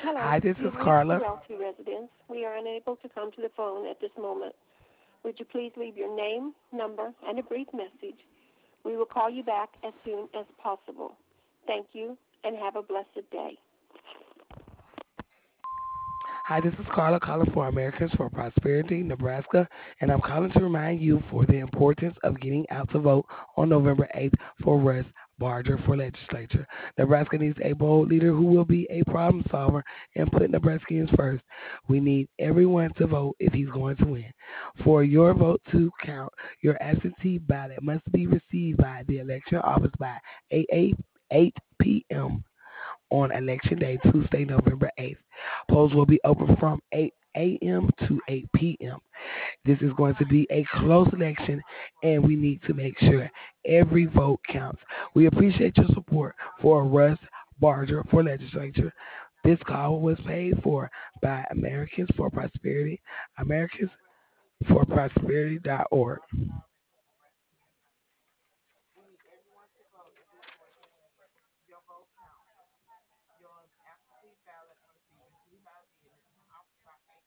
Hello, Hi, this is you've reached the Carla. Realty residence. We are unable to come to the phone at this moment. Would you please leave your name, number, and a brief message? We will call you back as soon as possible. Thank you and have a blessed day. Hi, this is Carla calling for Americans for Prosperity, Nebraska, and I'm calling to remind you for the importance of getting out to vote on November 8th for Russ Barger for legislature. Nebraska needs a bold leader who will be a problem solver and put Nebraskans first. We need everyone to vote if he's going to win. For your vote to count, your absentee ballot must be received by the election office by 8 p.m. on Election Day, Tuesday, November 8th. Polls will be open from 8 a.m. to 8 p.m. This is going to be a close election, and we need to make sure every vote counts. We appreciate your support for Russ Barger for legislature. This call was paid for by Americans for Prosperity, Americans for Prosperity.org.